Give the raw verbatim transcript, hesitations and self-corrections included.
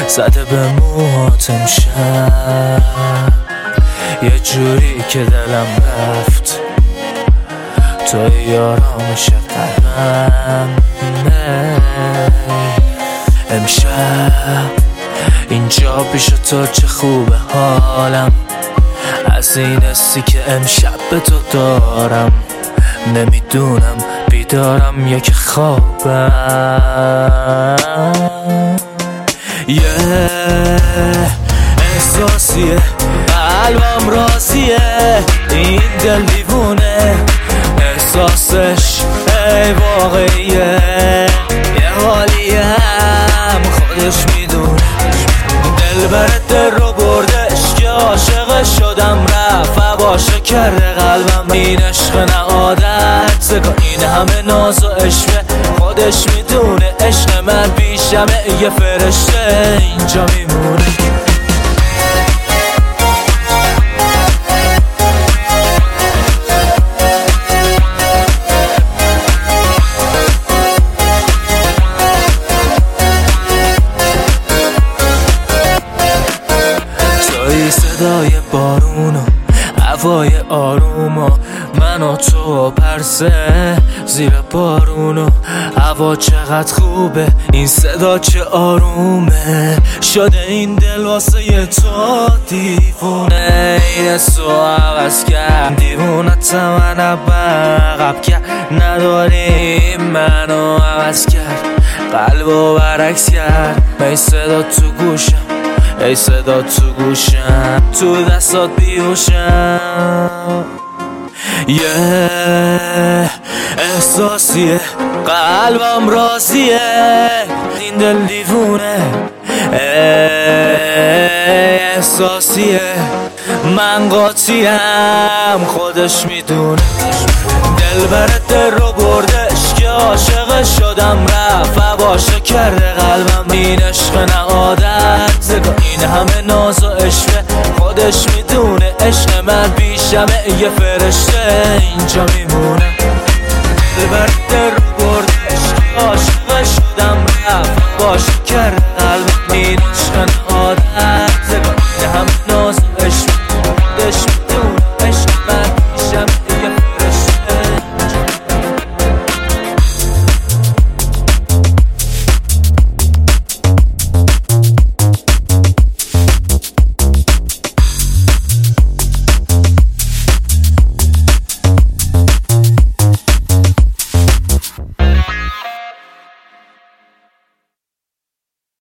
زده به موهات امشب، یه جوری که دلم رفت توی آرامش قلبم. امشب اینجا پیش تو چه خوبه حالم، از این حسی که امشب به تو دارم. نمیدونم بیدارم یا که خوابم. یه احساسیه قلبم راضیه، این دل دیوونه احساسش ای واقعیه. یه حالیه هم خودش میدونه، دل بره دل رو بردش که عاشق شدم رفت هواشو کرده قلبم. این عشق نه عادت سکا، این همه ناز و عشقه، خودش میدونه عشق من بیشمه. یه فرشته اینجا میمونه. صدای بارون و هوای آروم و من و تو پرسه زیر بارون و هوا چقدر خوبه، این صدا چه آرومه. شده این دل واسه تو دیوونه، این حسو عوض کرد دیوونت من عقب کرد. نداری منو عوض کرد، قلبو برعکس کرد. ای صدا تو گوشم، ای صدا تو گوشم، تو دستات بیهوشم. یه احساسیه قلبم راضیه، این دل دیوونه احساسیه. من قاطیم خودش میدونه، دل بره دل رو بردش که عاشق شدم رفت هواشو کرده قلبم. این عشق نه عادت، این همه ناز و عشقه، خودش میدونه عشق من بیشمه. یه فرشته اینجا میمونه، دل بره دل رو